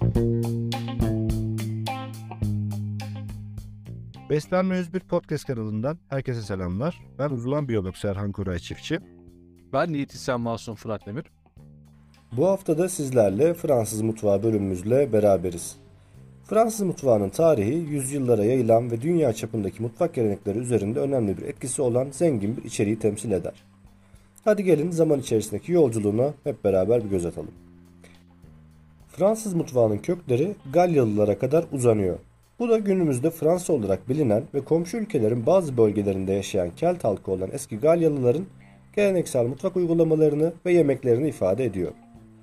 Beslenme 101 podcast kanalından herkese selamlar. Ben uzman biyolog Serhan Koray Çiftçi. Ben diyetisyen Masum Fırat Demir. Bu hafta da sizlerle Fransız mutfağı bölümümüzle beraberiz. Fransız mutfağının tarihi yüzyıllara yayılan ve dünya çapındaki mutfak gelenekleri üzerinde önemli bir etkisi olan zengin bir içeriği temsil eder. Hadi gelin zaman içerisindeki yolculuğuna hep beraber bir göz atalım. Fransız mutfağının kökleri Galyalılara kadar uzanıyor. Bu da günümüzde Fransa olarak bilinen ve komşu ülkelerin bazı bölgelerinde yaşayan Kelt halkı olan eski Galyalıların geleneksel mutfak uygulamalarını ve yemeklerini ifade ediyor.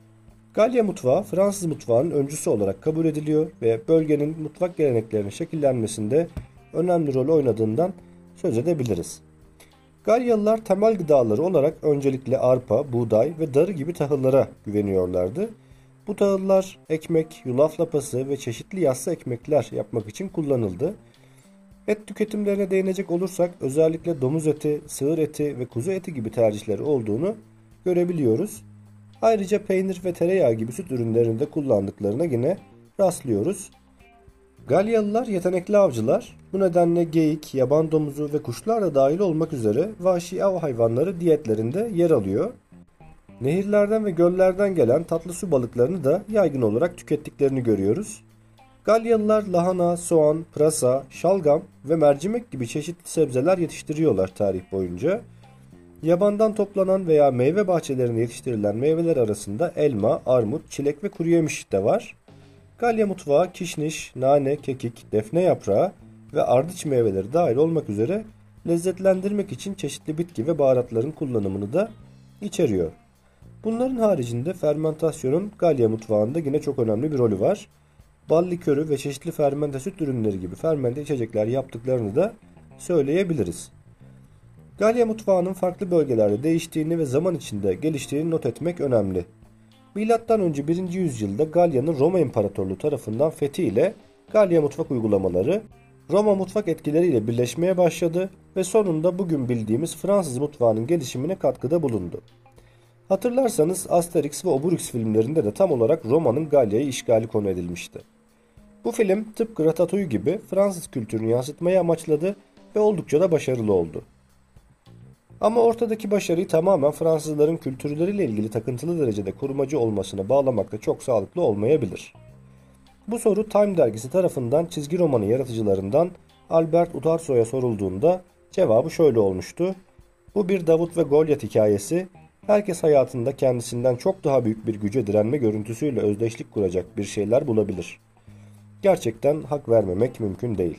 Galya mutfağı Fransız mutfağının öncüsü olarak kabul ediliyor ve bölgenin mutfak geleneklerinin şekillenmesinde önemli rol oynadığından söz edebiliriz. Galyalılar temel gıdaları olarak öncelikle arpa, buğday ve darı gibi tahıllara güveniyorlardı. Bu tahıllar ekmek, yulaf lapası ve çeşitli yassı ekmekler yapmak için kullanıldı. Et tüketimlerine değinecek olursak özellikle domuz eti, sığır eti ve kuzu eti gibi tercihleri olduğunu görebiliyoruz. Ayrıca peynir ve tereyağı gibi süt ürünlerinde kullandıklarına yine rastlıyoruz. Galyalılar yetenekli avcılar. Bu nedenle geyik, yaban domuzu ve kuşlar da dahil olmak üzere vahşi av hayvanları diyetlerinde yer alıyor. Nehirlerden ve göllerden gelen tatlı su balıklarını da yaygın olarak tükettiklerini görüyoruz. Galyalılar lahana, soğan, pırasa, şalgam ve mercimek gibi çeşitli sebzeler yetiştiriyorlar tarih boyunca. Yabandan toplanan veya meyve bahçelerinde yetiştirilen meyveler arasında elma, armut, çilek ve kuru yemiş de var. Galya mutfağı kişniş, nane, kekik, defne yaprağı ve ardıç meyveleri dahil olmak üzere lezzetlendirmek için çeşitli bitki ve baharatların kullanımını da içeriyor. Bunların haricinde fermentasyonun Galya mutfağında yine çok önemli bir rolü var. Bal likörü ve çeşitli fermente süt ürünleri gibi fermente içecekler yaptıklarını da söyleyebiliriz. Galya mutfağının farklı bölgelerde değiştiğini ve zaman içinde geliştiğini not etmek önemli. Milattan önce 1. yüzyılda Galya'nın Roma İmparatorluğu tarafından fethiyle Galya mutfak uygulamaları Roma mutfak etkileriyle birleşmeye başladı ve sonunda bugün bildiğimiz Fransız mutfağının gelişimine katkıda bulundu. Hatırlarsanız Asterix ve Obelix filmlerinde de tam olarak Roma'nın Galya'yı işgali konu edilmişti. Bu film tıpkı Ratatouille gibi Fransız kültürünü yansıtmayı amaçladı ve oldukça da başarılı oldu. Ama ortadaki başarıyı tamamen Fransızların kültürleriyle ilgili takıntılı derecede korumacı olmasına bağlamak da çok sağlıklı olmayabilir. Bu soru Time dergisi tarafından çizgi romanı yaratıcılarından Albert Uderzo'ya sorulduğunda cevabı şöyle olmuştu. Bu bir Davut ve Golyat hikayesi. Herkes hayatında kendisinden çok daha büyük bir güce direnme görüntüsüyle özdeşlik kuracak bir şeyler bulabilir. Gerçekten hak vermemek mümkün değil.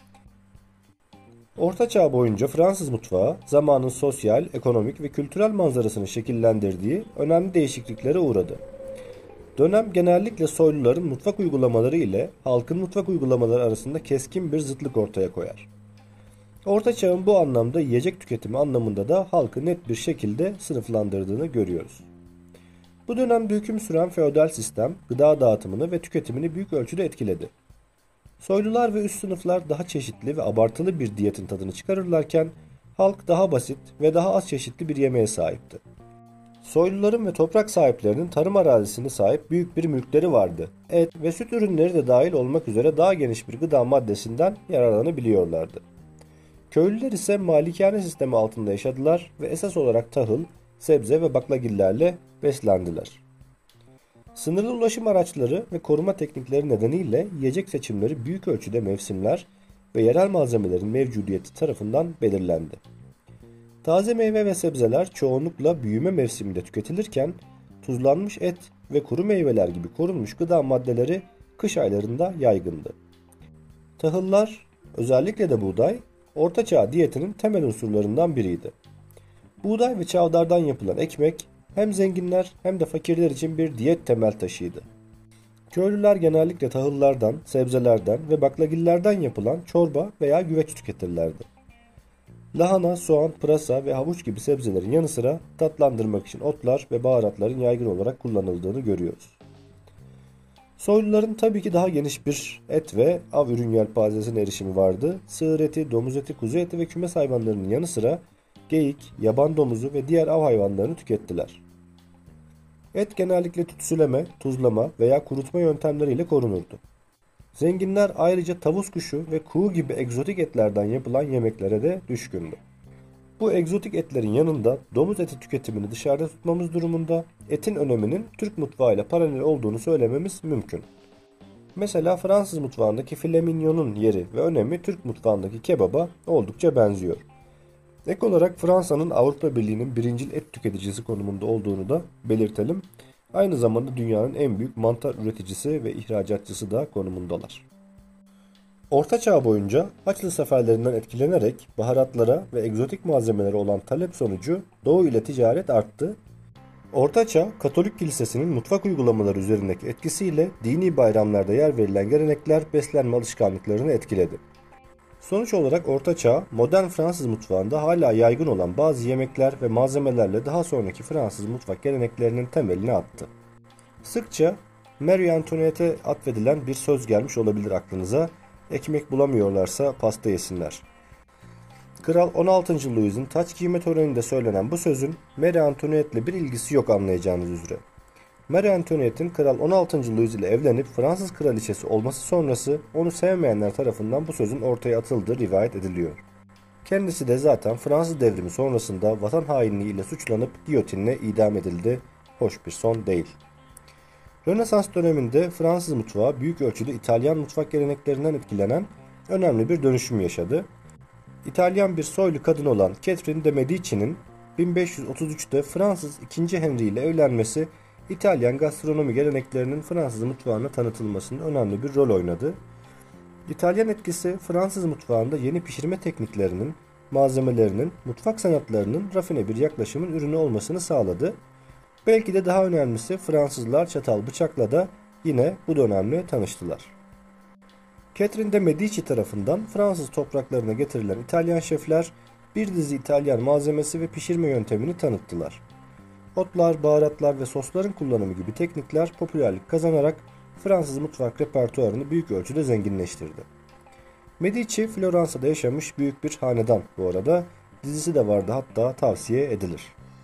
Orta Çağ boyunca Fransız mutfağı zamanın sosyal, ekonomik ve kültürel manzarasını şekillendirdiği önemli değişikliklere uğradı. Dönem genellikle soyluların mutfak uygulamaları ile halkın mutfak uygulamaları arasında keskin bir zıtlık ortaya koyar. Orta Çağ'ın bu anlamda yiyecek tüketimi anlamında da halkı net bir şekilde sınıflandırdığını görüyoruz. Bu dönemde hüküm süren feodal sistem gıda dağıtımını ve tüketimini büyük ölçüde etkiledi. Soylular ve üst sınıflar daha çeşitli ve abartılı bir diyetin tadını çıkarırlarken halk daha basit ve daha az çeşitli bir yemeğe sahipti. Soyluların ve toprak sahiplerinin tarım arazisine sahip büyük bir mülkleri vardı. Et ve süt ürünleri de dahil olmak üzere daha geniş bir gıda maddesinden yararlanabiliyorlardı. Köylüler ise malikane sistemi altında yaşadılar ve esas olarak tahıl, sebze ve baklagillerle beslendiler. Sınırlı ulaşım araçları ve koruma teknikleri nedeniyle yiyecek seçimleri büyük ölçüde mevsimler ve yerel malzemelerin mevcudiyeti tarafından belirlendi. Taze meyve ve sebzeler çoğunlukla büyüme mevsiminde tüketilirken tuzlanmış et ve kuru meyveler gibi korunmuş gıda maddeleri kış aylarında yaygındı. Tahıllar, özellikle de buğday, Orta Çağ diyetinin temel unsurlarından biriydi. Buğday ve çavdardan yapılan ekmek hem zenginler hem de fakirler için bir diyet temel taşıydı. Köylüler genellikle tahıllardan, sebzelerden ve baklagillerden yapılan çorba veya güveç tüketirlerdi. Lahana, soğan, pırasa ve havuç gibi sebzelerin yanı sıra tatlandırmak için otlar ve baharatların yaygın olarak kullanıldığını görüyoruz. Soyluların tabii ki daha geniş bir et ve av ürün yelpazesine erişimi vardı. Sığır eti, domuz eti, kuzu eti ve kümes hayvanlarının yanı sıra geyik, yaban domuzu ve diğer av hayvanlarını tükettiler. Et genellikle tütsüleme, tuzlama veya kurutma yöntemleriyle korunurdu. Zenginler ayrıca tavus kuşu ve kuğu gibi egzotik etlerden yapılan yemeklere de düşkündü. Bu egzotik etlerin yanında domuz eti tüketimini dışarıda tutmamız durumunda etin öneminin Türk mutfağıyla paralel olduğunu söylememiz mümkün. Mesela Fransız mutfağındaki filet mignon'un yeri ve önemi Türk mutfağındaki kebaba oldukça benziyor. Ek olarak Fransa'nın Avrupa Birliği'nin birincil et tüketicisi konumunda olduğunu da belirtelim. Aynı zamanda dünyanın en büyük mantar üreticisi ve ihracatçısı da konumundalar. Orta Çağ boyunca Haçlı seferlerinden etkilenerek baharatlara ve egzotik malzemelere olan talep sonucu Doğu ile ticaret arttı. Orta Çağ, Katolik Kilisesi'nin mutfak uygulamaları üzerindeki etkisiyle dini bayramlarda yer verilen gelenekler beslenme alışkanlıklarını etkiledi. Sonuç olarak Orta Çağ, modern Fransız mutfağında hala yaygın olan bazı yemekler ve malzemelerle daha sonraki Fransız mutfak geleneklerinin temelini attı. Sıkça Marie Antoinette'e atfedilen bir söz gelmiş olabilir aklınıza, ekmek bulamıyorlarsa pasta yesinler. Kral 16. Louis'in taç giyme töreninde söylenen bu sözün Marie Antoinette'le bir ilgisi yok anlayacağınız üzere. Marie Antoinette'in Kral 16. Louis ile evlenip Fransız kraliçesi olması sonrası onu sevmeyenler tarafından bu sözün ortaya atıldığı rivayet ediliyor. Kendisi de zaten Fransız devrimi sonrasında vatan hainliği ile suçlanıp giyotinle idam edildi. Hoş bir son değil. Rönesans döneminde Fransız mutfağı büyük ölçüde İtalyan mutfak geleneklerinden etkilenen önemli bir dönüşüm yaşadı. İtalyan bir soylu kadın olan Catherine de Medici'nin 1533'te Fransız II. Henry ile evlenmesi İtalyan gastronomi geleneklerinin Fransız mutfağına tanıtılmasında önemli bir rol oynadı. İtalyan etkisi Fransız mutfağında yeni pişirme tekniklerinin, malzemelerinin, mutfak sanatlarının rafine bir yaklaşımın ürünü olmasını sağladı. Belki de daha önemlisi Fransızlar çatal bıçakla da yine bu dönemle tanıştılar. Catherine de Medici tarafından Fransız topraklarına getirilen İtalyan şefler bir dizi İtalyan malzemesi ve pişirme yöntemini tanıttılar. Otlar, baharatlar ve sosların kullanımı gibi teknikler popülerlik kazanarak Fransız mutfak repertuarını büyük ölçüde zenginleştirdi. Medici, Floransa'da yaşamış büyük bir hanedan bu arada. Dizisi de vardı, hatta tavsiye edilir.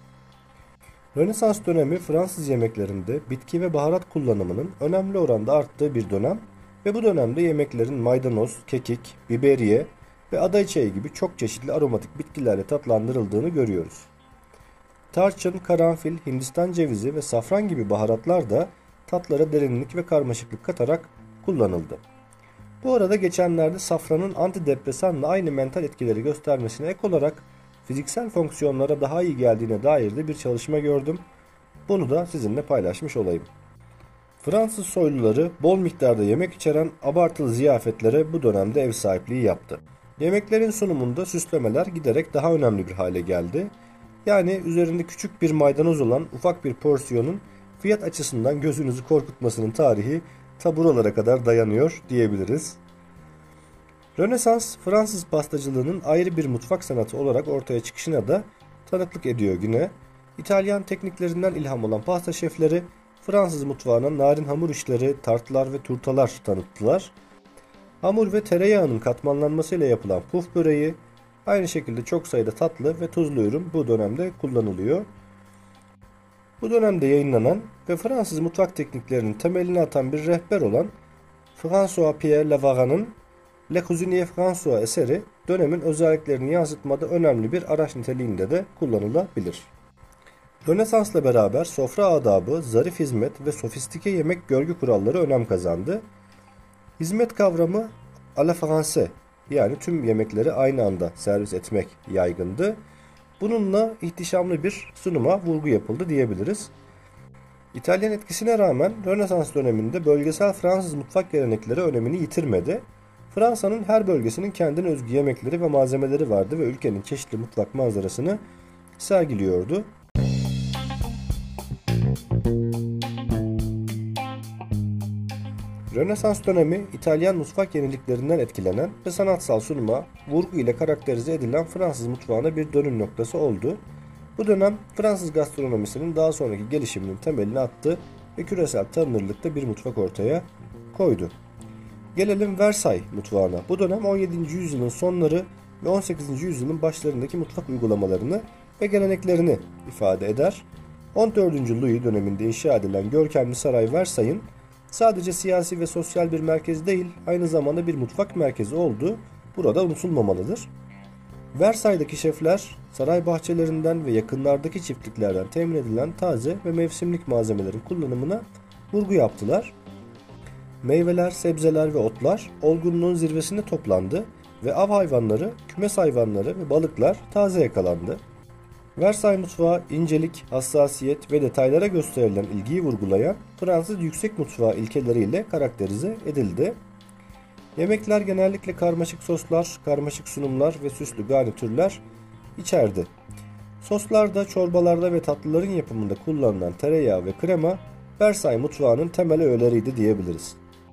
Rönesans dönemi Fransız yemeklerinde bitki ve baharat kullanımının önemli oranda arttığı bir dönem ve bu dönemde yemeklerin maydanoz, kekik, biberiye ve aday çayı gibi çok çeşitli aromatik bitkilerle tatlandırıldığını görüyoruz. Tarçın, karanfil, Hindistan cevizi ve safran gibi baharatlar da tatlara derinlik ve karmaşıklık katarak kullanıldı. Bu arada geçenlerde safranın antidepresanla aynı mental etkileri göstermesine ek olarak fiziksel fonksiyonlara daha iyi geldiğine dair de bir çalışma gördüm. Bunu da sizinle paylaşmış olayım. Fransız soyluları bol miktarda yemek içeren abartılı ziyafetlere bu dönemde ev sahipliği yaptı. Yemeklerin sunumunda süslemeler giderek daha önemli bir hale geldi. Yani üzerinde küçük bir maydanoz olan ufak bir porsiyonun fiyat açısından gözünüzü korkutmasının tarihi ta buralara kadar dayanıyor diyebiliriz. Rönesans, Fransız pastacılığının ayrı bir mutfak sanatı olarak ortaya çıkışına da tanıklık ediyor yine. İtalyan tekniklerinden ilham olan pasta şefleri Fransız mutfağına narin hamur işleri, tartlar ve turtalar tanıttılar. Hamur ve tereyağının katmanlanmasıyla yapılan puf böreği, aynı şekilde çok sayıda tatlı ve tuzlu ürün bu dönemde kullanılıyor. Bu dönemde yayınlanan ve Fransız mutfak tekniklerinin temelini atan bir rehber olan François-Pierre Lavarant'ın Le Cuisinier François eseri dönemin özelliklerini yansıtmada önemli bir araç niteliğinde de kullanılabilir. Rönesans'la beraber sofra adabı, zarif hizmet ve sofistike yemek görgü kuralları önem kazandı. Hizmet kavramı à la française, yani tüm yemekleri aynı anda servis etmek yaygındı. Bununla ihtişamlı bir sunuma vurgu yapıldı diyebiliriz. İtalyan etkisine rağmen Rönesans döneminde bölgesel Fransız mutfak gelenekleri önemini yitirmedi. Fransa'nın her bölgesinin kendine özgü yemekleri ve malzemeleri vardı ve ülkenin çeşitli mutfak manzarasını sergiliyordu. Rönesans dönemi İtalyan mutfak yeniliklerinden etkilenen ve sanatsal sunuma vurgu ile karakterize edilen Fransız mutfağına bir dönüm noktası oldu. Bu dönem Fransız gastronomisinin daha sonraki gelişiminin temelini attı ve küresel tanınırlıkta bir mutfak ortaya koydu. Gelelim Versailles mutfağına. Bu dönem 17. yüzyılın sonları ve 18. yüzyılın başlarındaki mutfak uygulamalarını ve geleneklerini ifade eder. 14. Louis döneminde inşa edilen görkemli saray Versailles'in sadece siyasi ve sosyal bir merkez değil, aynı zamanda bir mutfak merkezi olduğu burada unutulmamalıdır. Versailles'daki şefler saray bahçelerinden ve yakınlardaki çiftliklerden temin edilen taze ve mevsimlik malzemelerin kullanımına vurgu yaptılar. Meyveler, sebzeler ve otlar olgunluğun zirvesinde toplandı ve av hayvanları, kümes hayvanları ve balıklar taze yakalandı. Versailles mutfağı incelik, hassasiyet ve detaylara gösterilen ilgiyi vurgulayan Fransız yüksek mutfağı ilkeleriyle karakterize edildi. Yemekler genellikle karmaşık soslar, karmaşık sunumlar ve süslü garnitürler içerdi. Soslarda, çorbalarda ve tatlıların yapımında kullanılan tereyağı ve krema Versailles mutfağının temel öğeleriydi diyebiliriz.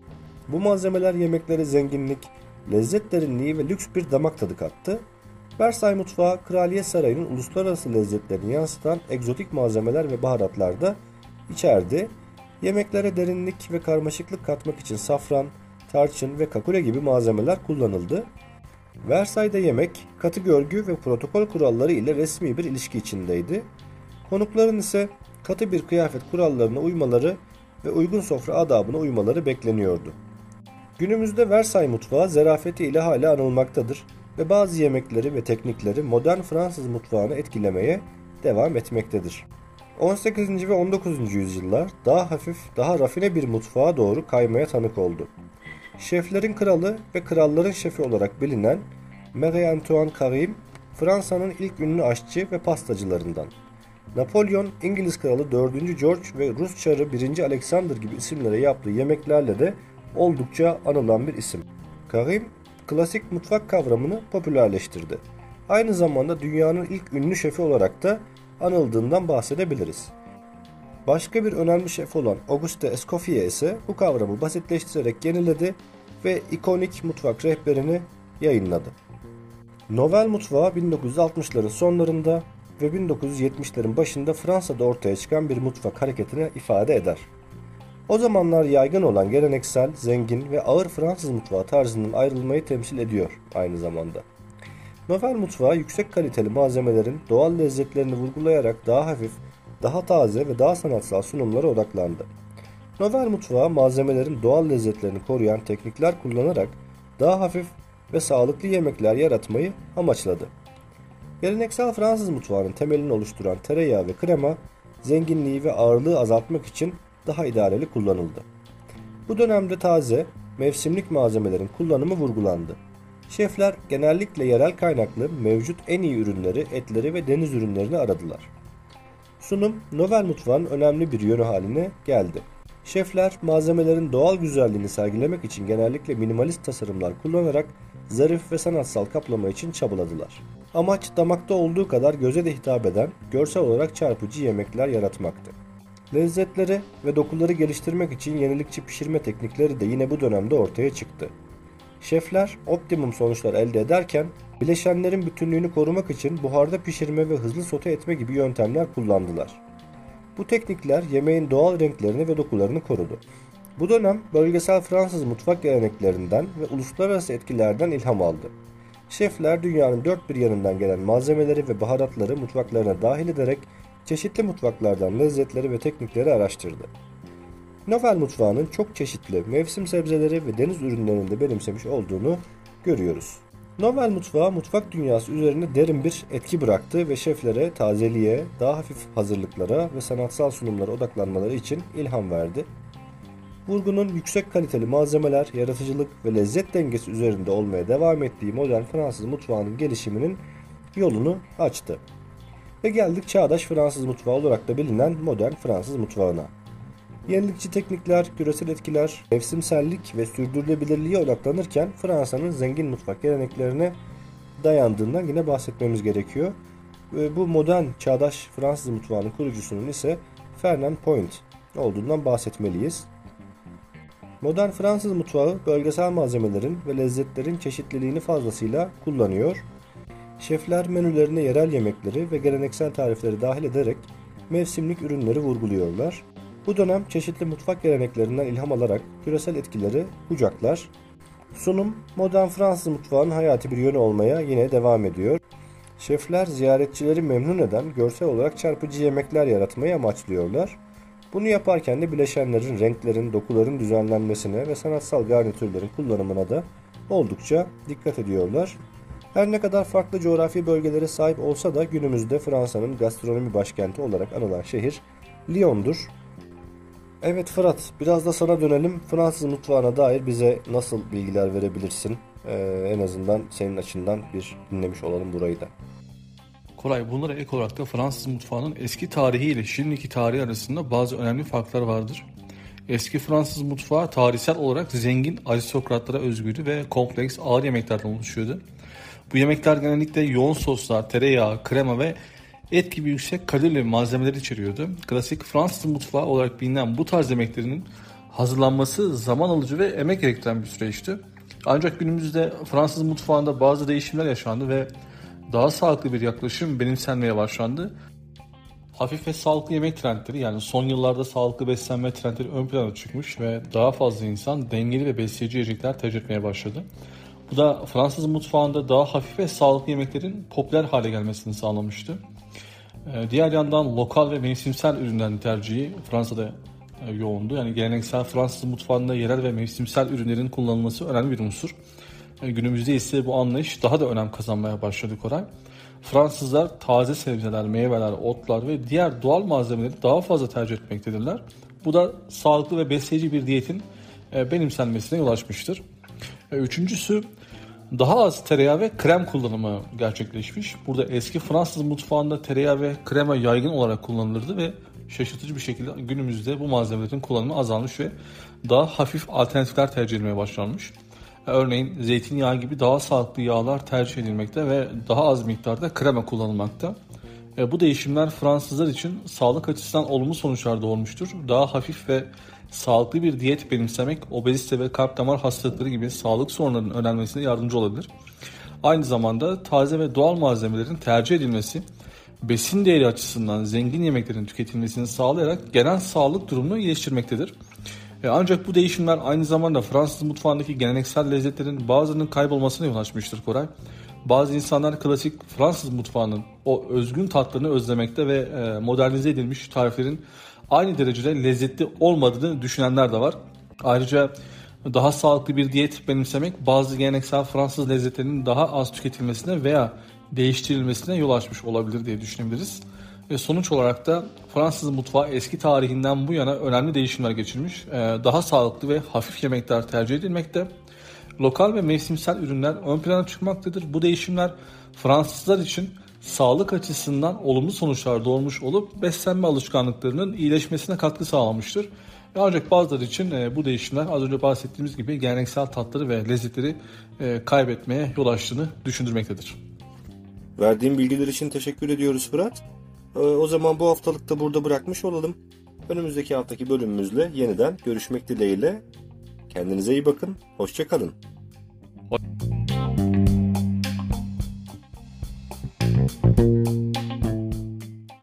Bu malzemeler yemeklere zenginlik, lezzet derinliği ve lüks bir damak tadı kattı. Versailles mutfağı, Kraliyet Sarayı'nın uluslararası lezzetlerini yansıtan egzotik malzemeler ve baharatlar da içerdi. Yemeklere derinlik ve karmaşıklık katmak için safran, tarçın ve kakule gibi malzemeler kullanıldı. Versailles'de yemek, katı görgü ve protokol kuralları ile resmi bir ilişki içindeydi. Konukların ise katı bir kıyafet kurallarına uymaları ve uygun sofra adabına uymaları bekleniyordu. Günümüzde Versailles mutfağı zarafeti ile hala anılmaktadır ve bazı yemekleri ve teknikleri modern Fransız mutfağını etkilemeye devam etmektedir. 18. ve 19. yüzyıllar daha hafif, daha rafine bir mutfağa doğru kaymaya tanık oldu. Şeflerin kralı ve kralların şefi olarak bilinen Marie-Antoine Carême, Fransa'nın ilk ünlü aşçı ve pastacılarından. Napolyon, İngiliz kralı 4. George ve Rus çarı 1. Alexander gibi isimlere yaptığı yemeklerle de oldukça anılan bir isim. Carême, klasik mutfak kavramını popülerleştirdi. Aynı zamanda dünyanın ilk ünlü şefi olarak da anıldığından bahsedebiliriz. Başka bir önemli şef olan Auguste Escoffier ise bu kavramı basitleştirerek yeniledi ve ikonik mutfak rehberini yayınladı. Novel mutfağı 1960'ların sonlarında ve 1970'lerin başında Fransa'da ortaya çıkan bir mutfak hareketini ifade eder. O zamanlar yaygın olan geleneksel, zengin ve ağır Fransız mutfağı tarzından ayrılmayı temsil ediyor aynı zamanda. Novel mutfağı yüksek kaliteli malzemelerin doğal lezzetlerini vurgulayarak daha hafif, daha taze ve daha sanatsal sunumlara odaklandı. Novel mutfağı malzemelerin doğal lezzetlerini koruyan teknikler kullanarak daha hafif ve sağlıklı yemekler yaratmayı amaçladı. Geleneksel Fransız mutfağının temelini oluşturan tereyağı ve krema, zenginliği ve ağırlığı azaltmak için daha idareli kullanıldı. Bu dönemde taze, mevsimlik malzemelerin kullanımı vurgulandı. Şefler genellikle yerel kaynaklı mevcut en iyi ürünleri, etleri ve deniz ürünlerini aradılar. Sunum, Novel mutfağın önemli bir yönü haline geldi. Şefler malzemelerin doğal güzelliğini sergilemek için genellikle minimalist tasarımlar kullanarak zarif ve sanatsal kaplama için çabaladılar. Amaç damakta olduğu kadar göze de hitap eden, görsel olarak çarpıcı yemekler yaratmaktı. Lezzetleri ve dokuları geliştirmek için yenilikçi pişirme teknikleri de yine bu dönemde ortaya çıktı. Şefler optimum sonuçlar elde ederken bileşenlerin bütünlüğünü korumak için buharda pişirme ve hızlı sote etme gibi yöntemler kullandılar. Bu teknikler yemeğin doğal renklerini ve dokularını korudu. Bu dönem bölgesel Fransız mutfak geleneklerinden ve uluslararası etkilerden ilham aldı. Şefler dünyanın dört bir yanından gelen malzemeleri ve baharatları mutfaklarına dahil ederek çeşitli mutfaklardan lezzetleri ve teknikleri araştırdı. Novel mutfağının çok çeşitli mevsim sebzeleri ve deniz ürünlerini de benimsemiş olduğunu görüyoruz. Novel mutfağı mutfak dünyası üzerine derin bir etki bıraktı ve şeflere tazeliğe, daha hafif hazırlıklara ve sanatsal sunumlara odaklanmaları için ilham verdi. Vurgunun yüksek kaliteli malzemeler, yaratıcılık ve lezzet dengesi üzerinde olmaya devam ettiği modern Fransız mutfağının gelişiminin yolunu açtı. Ve geldik çağdaş Fransız mutfağı olarak da bilinen modern Fransız mutfağına. Yenilikçi teknikler, küresel etkiler, mevsimsellik ve sürdürülebilirliğe odaklanırken Fransa'nın zengin mutfak geleneklerine dayandığından yine bahsetmemiz gerekiyor. Bu modern çağdaş Fransız mutfağının kurucusunun ise Fernand Point olduğundan bahsetmeliyiz. Modern Fransız mutfağı bölgesel malzemelerin ve lezzetlerin çeşitliliğini fazlasıyla kullanıyor. Şefler menülerine yerel yemekleri ve geleneksel tarifleri dahil ederek mevsimlik ürünleri vurguluyorlar. Bu dönem çeşitli mutfak geleneklerinden ilham alarak küresel etkileri kucaklar. Sunum, modern Fransız mutfağının hayati bir yönü olmaya yine devam ediyor. Şefler ziyaretçileri memnun eden görsel olarak çarpıcı yemekler yaratmayı amaçlıyorlar. Bunu yaparken de bileşenlerin, renklerin, dokuların düzenlenmesine ve sanatsal garnitürlerin kullanımına da oldukça dikkat ediyorlar. Her ne kadar farklı coğrafi bölgelere sahip olsa da günümüzde Fransa'nın gastronomi başkenti olarak anılan şehir Lyon'dur. Evet Fırat, biraz da sana dönelim. Fransız mutfağına dair bize nasıl bilgiler verebilirsin? En azından senin açından bir dinlemiş olalım burayı da. Koray, bunlara ek olarak da Fransız mutfağının eski tarihi ile şimdiki tarihi arasında bazı önemli farklar vardır. Eski Fransız mutfağı tarihsel olarak zengin aristokratlara özgüydü ve kompleks ağır yemeklerden oluşuyordu. Bu yemekler genellikle yoğun soslar, tereyağı, krema ve et gibi yüksek kalorili malzemeler içeriyordu. Klasik Fransız mutfağı olarak bilinen bu tarz yemeklerinin hazırlanması zaman alıcı ve emek gerektiren bir süreçti. Ancak günümüzde Fransız mutfağında bazı değişimler yaşandı ve daha sağlıklı bir yaklaşım benimsenmeye başlandı. Hafif ve sağlıklı yemek trendleri, yani son yıllarda sağlıklı beslenme trendleri ön plana çıkmış ve daha fazla insan dengeli ve besleyici yiyecekler tercih etmeye başladı. Bu da Fransız mutfağında daha hafif ve sağlıklı yemeklerin popüler hale gelmesini sağlamıştı. Diğer yandan lokal ve mevsimsel ürünlerin tercihi Fransa'da yoğundu. Yani geleneksel Fransız mutfağında yerel ve mevsimsel ürünlerin kullanılması önemli bir unsur. Günümüzde ise bu anlayış daha da önem kazanmaya başladı Koray. Fransızlar taze sebzeler, meyveler, otlar ve diğer doğal malzemeleri daha fazla tercih etmektedirler. Bu da sağlıklı ve besleyici bir diyetin benimsenmesine yol açmıştır. Üçüncüsü, daha az tereyağı ve krem kullanımı gerçekleşmiş. Burada eski Fransız mutfağında tereyağı ve krema yaygın olarak kullanılırdı ve şaşırtıcı bir şekilde günümüzde bu malzemelerin kullanımı azalmış ve daha hafif alternatifler tercih edilmeye başlanmış. Örneğin zeytinyağı gibi daha sağlıklı yağlar tercih edilmekte ve daha az miktarda krema kullanılmakta. Bu değişimler Fransızlar için sağlık açısından olumlu sonuçlar doğurmuştur. Daha hafif ve sağlıklı bir diyet benimsemek obezite ve kalp damar hastalıkları gibi sağlık sorunlarının önlenmesine yardımcı olabilir. Aynı zamanda taze ve doğal malzemelerin tercih edilmesi, besin değeri açısından zengin yemeklerin tüketilmesini sağlayarak genel sağlık durumunu iyileştirmektedir. Ancak bu değişimler aynı zamanda Fransız mutfağındaki geleneksel lezzetlerin bazılarının kaybolmasına yol açmıştır Koray. Bazı insanlar klasik Fransız mutfağının o özgün tatlarını özlemekte ve modernize edilmiş tariflerin aynı derecede lezzetli olmadığını düşünenler de var. Ayrıca daha sağlıklı bir diyet benimsemek bazı geleneksel Fransız lezzetlerinin daha az tüketilmesine veya değiştirilmesine yol açmış olabilir diye düşünebiliriz. Ve sonuç olarak da Fransız mutfağı eski tarihinden bu yana önemli değişimler geçirmiş. Daha sağlıklı ve hafif yemekler tercih edilmekte. Lokal ve mevsimsel ürünler ön plana çıkmaktadır. Bu değişimler Fransızlar için sağlık açısından olumlu sonuçlar doğurmuş olup beslenme alışkanlıklarının iyileşmesine katkı sağlamıştır. Ancak bazıları için bu değişimler az önce bahsettiğimiz gibi geleneksel tatları ve lezzetleri kaybetmeye yol açtığını düşündürmektedir. Verdiğin bilgiler için teşekkür ediyoruz Fırat. O zaman bu haftalık da burada bırakmış olalım. Önümüzdeki haftaki bölümümüzle yeniden görüşmek dileğiyle. Kendinize iyi bakın. Hoşça kalın.